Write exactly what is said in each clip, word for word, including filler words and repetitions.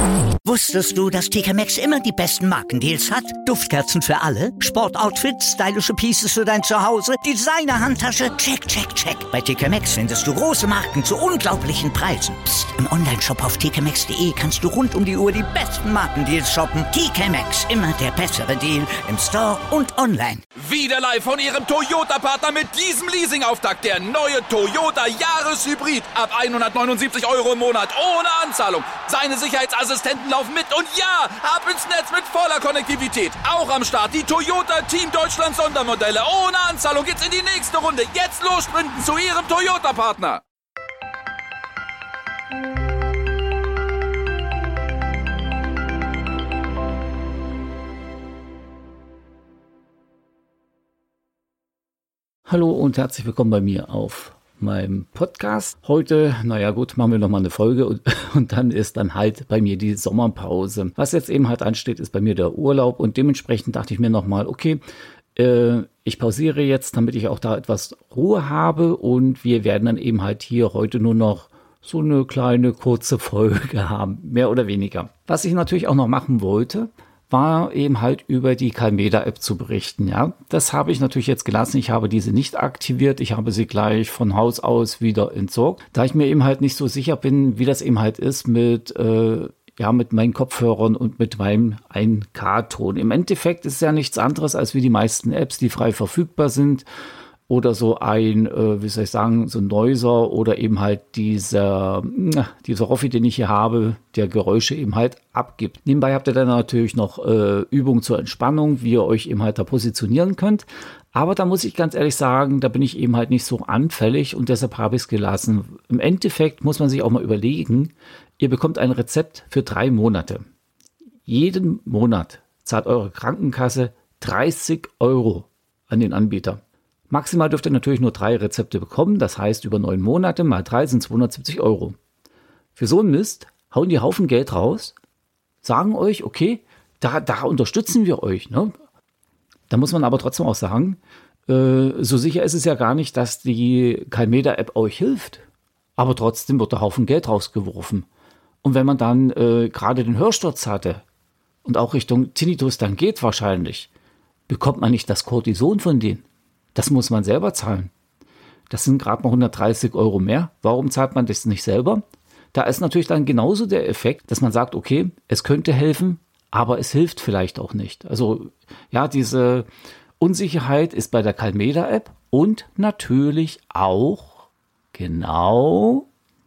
Wusstest du, dass T K Maxx immer die besten Markendeals hat? Duftkerzen für alle, Sportoutfits, stylische Pieces für dein Zuhause, Designer-Handtasche, check, check, check. Bei T K Maxx findest du große Marken zu unglaublichen Preisen. Psst. Im Onlineshop auf t k maxx punkt d e kannst du rund um die Uhr die besten Markendeals shoppen. T K Maxx, immer der bessere Deal im Store und online. Wieder live von Ihrem Toyota-Partner mit diesem Leasing-Auftakt. Der neue Toyota Jahreshybrid. Ab hundertneunundsiebzig Euro im Monat. Ohne Anzahlung. Seine Sicherheitsassistenten laufen mit. Und ja, ab ins Netz mit voller Konnektivität. Auch am Start die Toyota Team Deutschland Sondermodelle. Ohne Anzahlung geht's in die nächste Runde. Jetzt los sprinten zu Ihrem Toyota-Partner. Hallo und herzlich willkommen bei mir auf meinem Podcast. Heute, naja gut, machen wir nochmal eine Folge und, und dann ist dann halt bei mir die Sommerpause. Was jetzt eben halt ansteht, ist bei mir der Urlaub und dementsprechend dachte ich mir nochmal, okay, äh, ich pausiere jetzt, damit ich auch da etwas Ruhe habe und wir werden dann eben halt hier heute nur noch so eine kleine kurze Folge haben, mehr oder weniger. Was ich natürlich auch noch machen wollte, war eben halt über die Calmeda-App zu berichten. Ja, das habe ich natürlich jetzt gelassen. Ich habe diese nicht aktiviert. Ich habe sie gleich von Haus aus wieder entsorgt, da ich mir eben halt nicht so sicher bin, wie das eben halt ist mit äh, ja mit meinen Kopfhörern und mit meinem eins K-Ton. Im Endeffekt ist es ja nichts anderes als wie die meisten Apps, die frei verfügbar sind. Oder so ein, äh, wie soll ich sagen, so ein Noiser oder eben halt dieser, dieser Roffi, den ich hier habe, der Geräusche eben halt abgibt. Nebenbei habt ihr dann natürlich noch äh, Übungen zur Entspannung, wie ihr euch eben halt da positionieren könnt. Aber da muss ich ganz ehrlich sagen, da bin ich eben halt nicht so anfällig und deshalb habe ich es gelassen. Im Endeffekt muss man sich auch mal überlegen, ihr bekommt ein Rezept für drei Monate. Jeden Monat zahlt eure Krankenkasse dreißig Euro an den Anbieter. Maximal dürft ihr natürlich nur drei Rezepte bekommen, das heißt über neun Monate mal drei sind zweihundertsiebzig Euro. Für so einen Mist hauen die Haufen Geld raus, sagen euch, okay, da, da unterstützen wir euch. Ne? Da muss man aber trotzdem auch sagen, äh, so sicher ist es ja gar nicht, dass die Calmeda-App euch hilft, aber trotzdem wird der Haufen Geld rausgeworfen. Und wenn man dann äh, gerade den Hörsturz hatte und auch Richtung Tinnitus dann geht wahrscheinlich, bekommt man nicht das Cortison von denen. Das muss man selber zahlen. Das sind gerade mal hundertdreißig Euro mehr. Warum zahlt man das nicht selber? Da ist natürlich dann genauso der Effekt, dass man sagt, okay, es könnte helfen, aber es hilft vielleicht auch nicht. Also ja, diese Unsicherheit ist bei der Calmeda-App und natürlich auch genau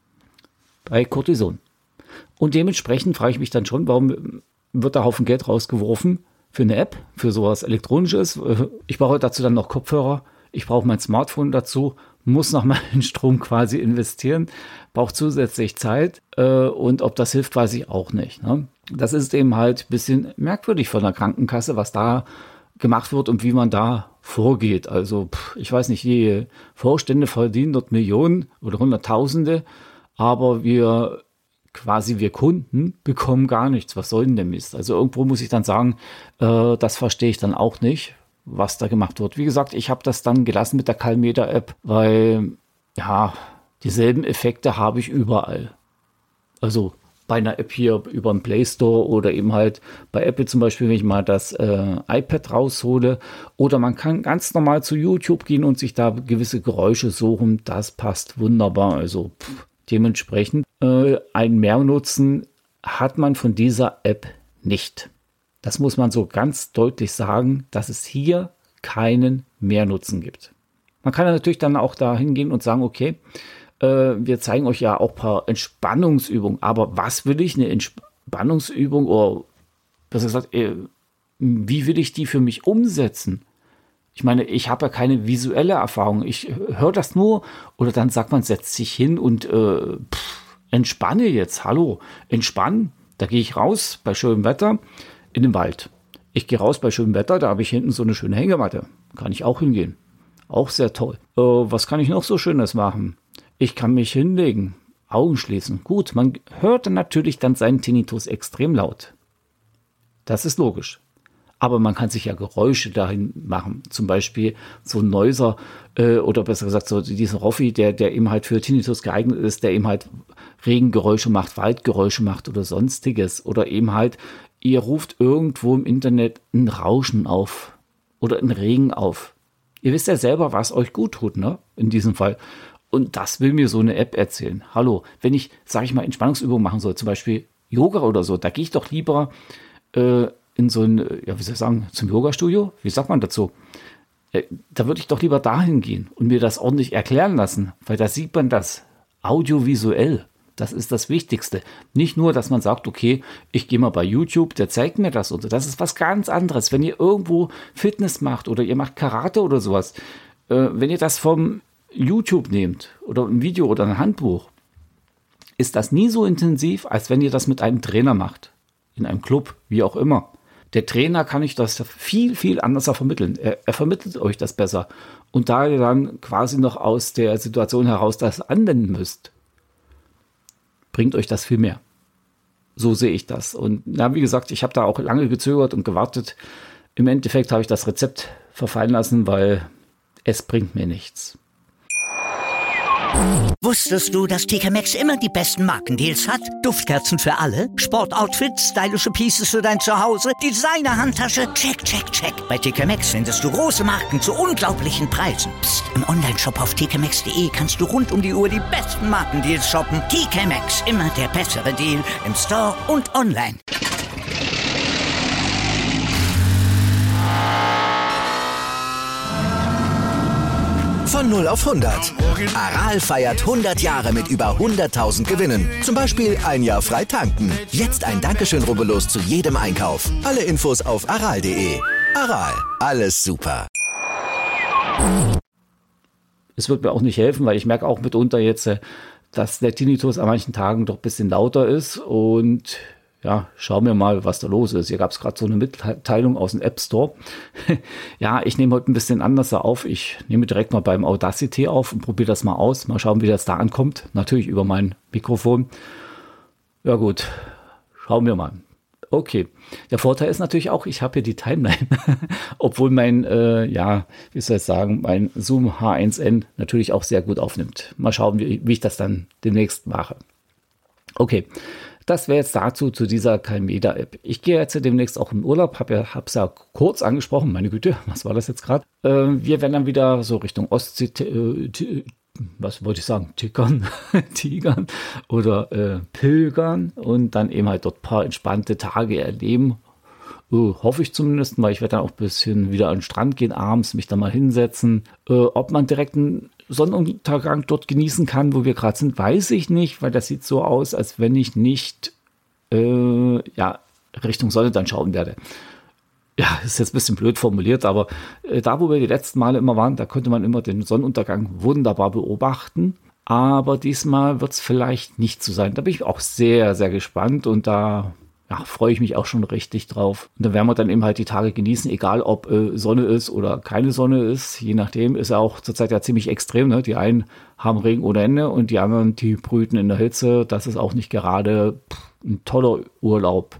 bei Cortison. Und dementsprechend frage ich mich dann schon, warum wird da Haufen Geld rausgeworfen? Für eine App, für sowas Elektronisches. Ich brauche dazu dann noch Kopfhörer. Ich brauche mein Smartphone dazu, muss noch meinen Strom quasi investieren, brauche zusätzlich Zeit. Und ob das hilft, weiß ich auch nicht. Das ist eben halt ein bisschen merkwürdig von der Krankenkasse, was da gemacht wird und wie man da vorgeht. Also ich weiß nicht, die Vorstände verdienen dort Millionen oder Hunderttausende, aber wir quasi wir Kunden bekommen gar nichts. Was soll denn der Mist? Also irgendwo muss ich dann sagen, äh, das verstehe ich dann auch nicht, was da gemacht wird. Wie gesagt, ich habe das dann gelassen mit der Calmeda-App, weil ja, dieselben Effekte habe ich überall. Also bei einer App hier über den Play Store oder eben halt bei Apple zum Beispiel, wenn ich mal das äh, iPad raushole. Oder man kann ganz normal zu YouTube gehen und sich da gewisse Geräusche suchen. Das passt wunderbar. Also pff. Dementsprechend äh, einen Mehrnutzen hat man von dieser App nicht. Das muss man so ganz deutlich sagen, dass es hier keinen Mehrnutzen gibt. Man kann ja natürlich dann auch da hingehen und sagen, okay, äh, wir zeigen euch ja auch ein paar Entspannungsübungen, aber was will ich, eine Entspannungsübung oder besser gesagt, äh, wie will ich die für mich umsetzen? Ich meine, ich habe ja keine visuelle Erfahrung. Ich höre das nur oder dann sagt man, setzt sich hin und äh, pff, entspanne jetzt. Hallo, entspannen. Da gehe ich raus bei schönem Wetter in den Wald. Ich gehe raus bei schönem Wetter, da habe ich hinten so eine schöne Hängematte. Kann ich auch hingehen. Auch sehr toll. Äh, was kann ich noch so Schönes machen? Ich kann mich hinlegen, Augen schließen. Gut, man hört dann natürlich dann seinen Tinnitus extrem laut. Das ist logisch. Aber man kann sich ja Geräusche dahin machen. Zum Beispiel so ein Noiser äh, oder besser gesagt so diesen Roffi, der, der eben halt für Tinnitus geeignet ist, der eben halt Regengeräusche macht, Waldgeräusche macht oder sonstiges. Oder eben halt, ihr ruft irgendwo im Internet ein Rauschen auf oder ein Regen auf. Ihr wisst ja selber, was euch gut tut, ne? In diesem Fall. Und das will mir so eine App erzählen. Hallo, wenn ich, sage ich mal, Entspannungsübungen machen soll, zum Beispiel Yoga oder so, da gehe ich doch lieber äh, in so ein, ja, wie soll ich sagen, zum Yoga-Studio? Wie sagt man dazu? Äh, da würde ich doch lieber dahin gehen und mir das ordentlich erklären lassen, weil da sieht man das audiovisuell. Das ist das Wichtigste. Nicht nur, dass man sagt, okay, ich gehe mal bei YouTube, der zeigt mir das und so. Das ist was ganz anderes. Wenn ihr irgendwo Fitness macht oder ihr macht Karate oder sowas, äh, wenn ihr das vom YouTube nehmt oder ein Video oder ein Handbuch, ist das nie so intensiv, als wenn ihr das mit einem Trainer macht. In einem Club, wie auch immer. Der Trainer kann euch das viel, viel anders vermitteln. Er, er vermittelt euch das besser. Und da ihr dann quasi noch aus der Situation heraus das anwenden müsst, bringt euch das viel mehr. So sehe ich das. Und na, wie gesagt, ich habe da auch lange gezögert und gewartet. Im Endeffekt habe ich das Rezept verfallen lassen, weil es bringt mir nichts. Wusstest du, dass T K Maxx immer die besten Markendeals hat? Duftkerzen für alle, Sportoutfits, stylische Pieces für dein Zuhause, Designer-Handtasche, check, check, check. Bei T K Maxx findest du große Marken zu unglaublichen Preisen. Psst. Im Onlineshop auf t k maxx punkt de kannst du rund um die Uhr die besten Markendeals shoppen. T K Maxx, immer der bessere Deal im Store und online. Von null auf hundert. Aral feiert hundert Jahre mit über hunderttausend Gewinnen. Zum Beispiel ein Jahr frei tanken. Jetzt ein Dankeschön, rubbellos zu jedem Einkauf. Alle Infos auf aral punkt de. Aral, alles super. Es wird mir auch nicht helfen, weil ich merke auch mitunter jetzt, dass der Tinnitus an manchen Tagen doch ein bisschen lauter ist. Und ja, schauen wir mal, was da los ist. Hier gab es gerade so eine Mitteilung aus dem App Store. Ja, ich nehme heute ein bisschen anders auf. Ich nehme direkt mal beim Audacity auf und probiere das mal aus. Mal schauen, wie das da ankommt. Natürlich über mein Mikrofon. Ja gut, schauen wir mal. Okay, der Vorteil ist natürlich auch, ich habe hier die Timeline. Obwohl mein, äh, ja, wie soll ich sagen, mein Zoom H eins N natürlich auch sehr gut aufnimmt. Mal schauen, wie, wie ich das dann demnächst mache. Okay. Das wäre jetzt dazu, zu dieser Calmeda-App. Ich gehe jetzt demnächst auch in Urlaub, habe ja, hab's ja kurz angesprochen, meine Güte, was war das jetzt gerade? Äh, wir werden dann wieder so Richtung Ostsee, äh, t- was wollte ich sagen, tickern, tigern oder äh, pilgern und dann eben halt dort ein paar entspannte Tage erleben. Uh, hoffe ich zumindest, weil ich werde dann auch ein bisschen wieder an den Strand gehen, abends mich da mal hinsetzen. Äh, ob man direkt einen Sonnenuntergang dort genießen kann, wo wir gerade sind, weiß ich nicht, weil das sieht so aus, als wenn ich nicht äh, ja, Richtung Sonne dann schauen werde. Ja, ist jetzt ein bisschen blöd formuliert, aber äh, da, wo wir die letzten Male immer waren, da konnte man immer den Sonnenuntergang wunderbar beobachten. Aber diesmal wird es vielleicht nicht so sein. Da bin ich auch sehr, sehr gespannt und da ja, freue ich mich auch schon richtig drauf. Und dann werden wir dann eben halt die Tage genießen, egal ob äh, Sonne ist oder keine Sonne ist. Je nachdem ist ja auch zurzeit ja ziemlich extrem. Ne? Die einen haben Regen ohne Ende und die anderen, die brüten in der Hitze. Das ist auch nicht gerade pff, ein toller Urlaub.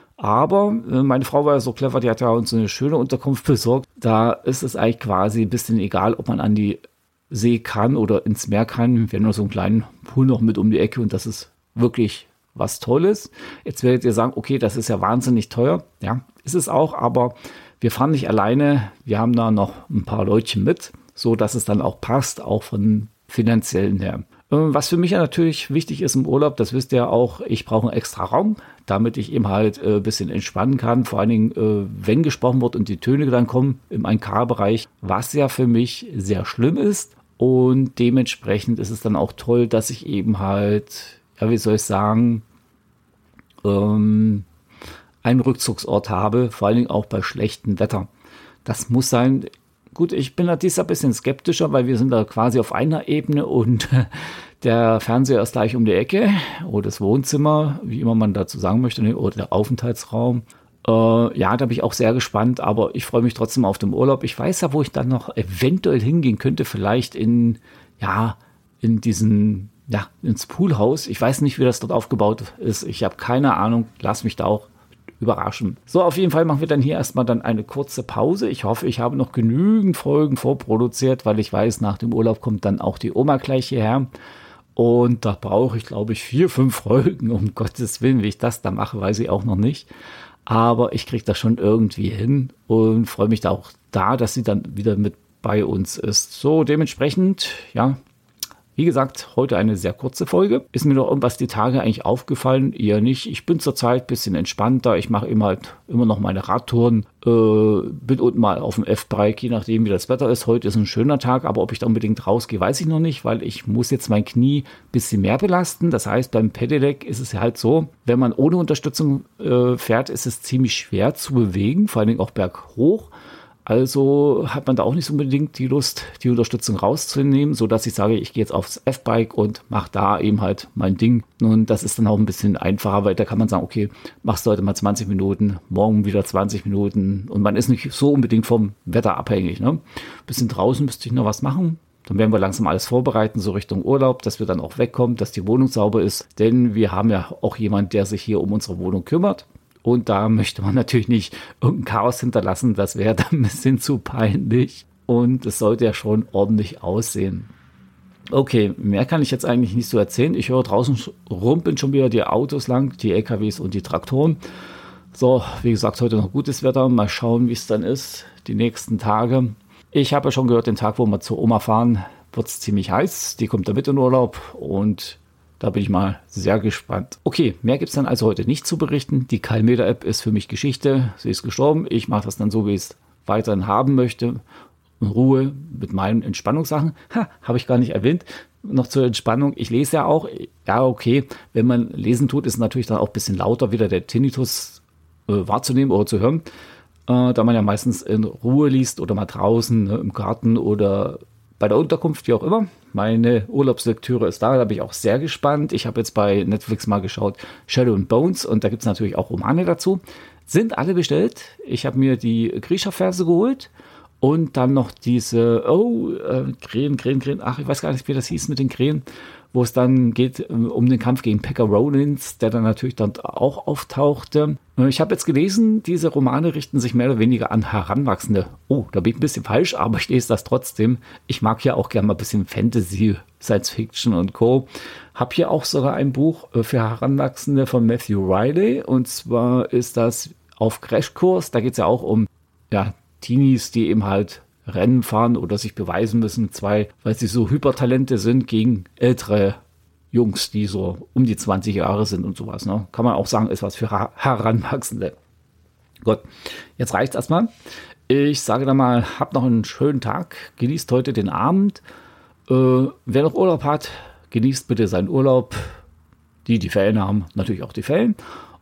Aber äh, meine Frau war ja so clever, die hat ja uns eine schöne Unterkunft besorgt. Da ist es eigentlich quasi ein bisschen egal, ob man an die See kann oder ins Meer kann. Wir haben nur so einen kleinen Pool noch mit um die Ecke und das ist wirklich was Tolles. Jetzt werdet ihr sagen, okay, das ist ja wahnsinnig teuer. Ja, ist es auch, aber wir fahren nicht alleine. Wir haben da noch ein paar Leutchen mit, so dass es dann auch passt, auch von finanziellen her. Was für mich ja natürlich wichtig ist im Urlaub, das wisst ihr auch, ich brauche einen extra Raum, damit ich eben halt ein bisschen entspannen kann. Vor allen Dingen, wenn gesprochen wird und die Töne dann kommen im eins K-Bereich, was ja für mich sehr schlimm ist. Und dementsprechend ist es dann auch toll, dass ich eben halt, ja, wie soll ich sagen, ähm, einen Rückzugsort habe, vor allen Dingen auch bei schlechtem Wetter. Das muss sein. Gut, ich bin da dieses Jahr ein bisschen skeptischer, weil wir sind da quasi auf einer Ebene und der Fernseher ist gleich um die Ecke oder das Wohnzimmer, wie immer man dazu sagen möchte, oder der Aufenthaltsraum. Äh, ja, da bin ich auch sehr gespannt, aber ich freue mich trotzdem auf den Urlaub. Ich weiß ja, wo ich dann noch eventuell hingehen könnte, vielleicht in, ja, in diesen, ja, ins Poolhaus. Ich weiß nicht, wie das dort aufgebaut ist. Ich habe keine Ahnung. Lass mich da auch überraschen. So, auf jeden Fall machen wir dann hier erstmal dann eine kurze Pause. Ich hoffe, ich habe noch genügend Folgen vorproduziert, weil ich weiß, nach dem Urlaub kommt dann auch die Oma gleich hierher. Und da brauche ich, glaube ich, vier, fünf Folgen, um Gottes Willen. Wie ich das da mache, weiß ich auch noch nicht. Aber ich kriege das schon irgendwie hin und freue mich da auch da, dass sie dann wieder mit bei uns ist. So, dementsprechend, ja, wie gesagt, heute eine sehr kurze Folge. Ist mir noch irgendwas die Tage eigentlich aufgefallen? Eher nicht. Ich bin zurzeit ein bisschen entspannter. Ich mache immer halt immer noch meine Radtouren. Äh, bin unten mal auf dem F-Bike, je nachdem wie das Wetter ist. Heute ist ein schöner Tag, aber ob ich da unbedingt rausgehe, weiß ich noch nicht, weil ich muss jetzt mein Knie ein bisschen mehr belasten. Das heißt, beim Pedelec ist es halt so, wenn man ohne Unterstützung äh, fährt, ist es ziemlich schwer zu bewegen, vor allen Dingen auch berghoch. Also hat man da auch nicht so unbedingt die Lust, die Unterstützung rauszunehmen, sodass ich sage, ich gehe jetzt aufs F-Bike und mache da eben halt mein Ding. Und das ist dann auch ein bisschen einfacher, weil da kann man sagen, okay, machst du heute mal zwanzig Minuten, morgen wieder zwanzig Minuten. Und man ist nicht so unbedingt vom Wetter abhängig. Ne? Bisschen draußen müsste ich noch was machen. Dann werden wir langsam alles vorbereiten, so Richtung Urlaub, dass wir dann auch wegkommen, dass die Wohnung sauber ist. Denn wir haben ja auch jemanden, der sich hier um unsere Wohnung kümmert. Und da möchte man natürlich nicht irgendein Chaos hinterlassen. Das wäre dann ein bisschen zu peinlich. Und es sollte ja schon ordentlich aussehen. Okay, mehr kann ich jetzt eigentlich nicht so erzählen. Ich höre draußen rumpeln schon wieder die Autos lang, die L K Ws und die Traktoren. So, wie gesagt, heute noch gutes Wetter. Mal schauen, wie es dann ist, die nächsten Tage. Ich habe ja schon gehört, den Tag, wo wir zur Oma fahren, wird es ziemlich heiß. Die kommt da mit in Urlaub und da bin ich mal sehr gespannt. Okay, mehr gibt es dann also heute nicht zu berichten. Die Calmeda-App ist für mich Geschichte. Sie ist gestorben. Ich mache das dann so, wie ich es weiterhin haben möchte. In Ruhe mit meinen Entspannungssachen. Ha, habe ich gar nicht erwähnt. Noch zur Entspannung. Ich lese ja auch. Ja, okay. Wenn man lesen tut, ist natürlich dann auch ein bisschen lauter wieder der Tinnitus äh, wahrzunehmen oder zu hören. Äh, da man ja meistens in Ruhe liest oder mal draußen, ne, im Garten oder bei der Unterkunft, wie auch immer. Meine Urlaubslektüre ist da, da bin ich auch sehr gespannt. Ich habe jetzt bei Netflix mal geschaut, Shadow and Bones, und da gibt es natürlich auch Romane dazu. Sind alle bestellt. Ich habe mir die Grisha-Verse geholt und dann noch diese, oh, äh, Krähen, Krähen, Krähen, ach, ich weiß gar nicht, wie das hieß mit den Krähen, wo es dann geht um den Kampf gegen Pekka Ronins, der dann natürlich dann auch auftauchte. Ich habe jetzt gelesen, diese Romane richten sich mehr oder weniger an Heranwachsende. Oh, da bin ich ein bisschen falsch, aber ich lese das trotzdem. Ich mag ja auch gerne mal ein bisschen Fantasy, Science Fiction und Co. Habe hier auch sogar ein Buch für Heranwachsende von Matthew Riley, und zwar ist das Auf Crashkurs. Da geht es ja auch um ja, Teenies, die eben halt Rennen fahren oder sich beweisen müssen, zwei, weil sie so Hypertalente sind, gegen ältere Jungs, die so um die zwanzig Jahre sind und sowas. Ne? Kann man auch sagen, ist was für Heranwachsende. Gut, jetzt reicht's erstmal. Ich sage dann mal, habt noch einen schönen Tag, genießt heute den Abend. Äh, wer noch Urlaub hat, genießt bitte seinen Urlaub. Die, die Ferien haben, natürlich auch die Ferien.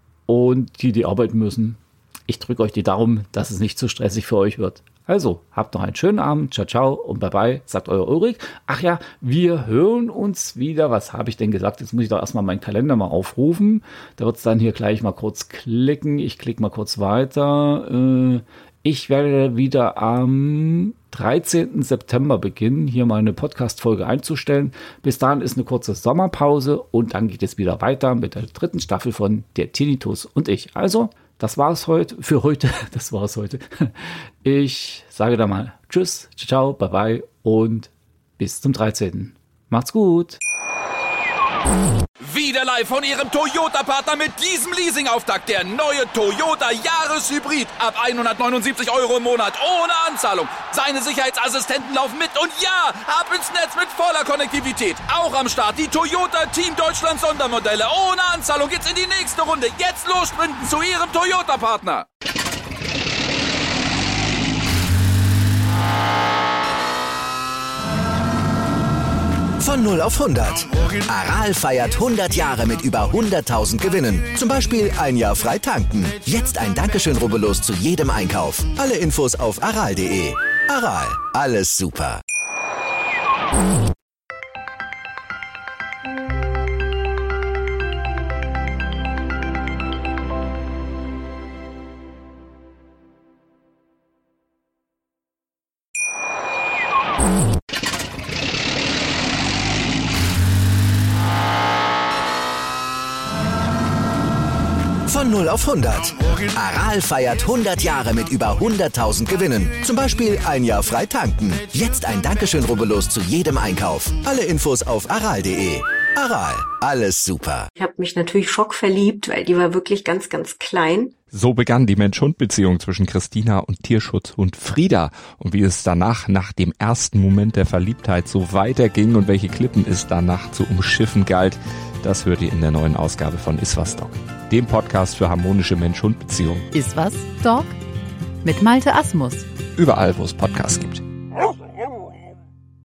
Und die, die arbeiten müssen, ich drücke euch die Daumen, dass es nicht zu stressig für euch wird. Also, habt noch einen schönen Abend. Ciao, ciao und bye bye, sagt euer Ulrich. Ach ja, wir hören uns wieder. Was habe ich denn gesagt? Jetzt muss ich doch erstmal meinen Kalender mal aufrufen. Da wird es dann hier gleich mal kurz klicken. Ich klicke mal kurz weiter. Ich werde wieder am dreizehnten September beginnen, hier mal eine Podcast-Folge einzustellen. Bis dahin ist eine kurze Sommerpause und dann geht es wieder weiter mit der dritten Staffel von Der Tinnitus und ich. Also, das war es heute, für heute, das war es heute. Ich sage da mal Tschüss, ciao, bye bye und bis zum dreizehnten Macht's gut. Wieder live von Ihrem Toyota-Partner mit diesem Leasing-Auftakt. Der neue Toyota Jahreshybrid. Ab hundertneunundsiebzig Euro im Monat. Ohne Anzahlung. Seine Sicherheitsassistenten laufen mit. Und ja, ab ins Netz mit voller Konnektivität. Auch am Start die Toyota Team Deutschland Sondermodelle. Ohne Anzahlung geht's in die nächste Runde. Jetzt los sprinten zu Ihrem Toyota-Partner. Von null auf hundert. Aral feiert hundert Jahre mit über hunderttausend Gewinnen. Zum Beispiel ein Jahr frei tanken. Jetzt ein Dankeschön, rubbellos zu jedem Einkauf. Alle Infos auf aral punkt de. Aral, alles super. Von null auf hundert. Aral feiert hundert Jahre mit über hunderttausend Gewinnen. Zum Beispiel ein Jahr frei tanken. Jetzt ein Dankeschön, rubbellos zu jedem Einkauf. Alle Infos auf aral punkt de. Aral, alles super. Ich habe mich natürlich schockverliebt, weil die war wirklich ganz, ganz klein. So begann die Mensch-Hund-Beziehung zwischen Christina und Tierschutzhund Frieda. Und wie es danach, nach dem ersten Moment der Verliebtheit, so weiterging und welche Klippen es danach zu umschiffen galt, das hört ihr in der neuen Ausgabe von Iswas Dog, dem Podcast für harmonische Mensch-Hund-Beziehungen. Iswas Dog? Mit Malte Asmus. Überall, wo es Podcasts gibt.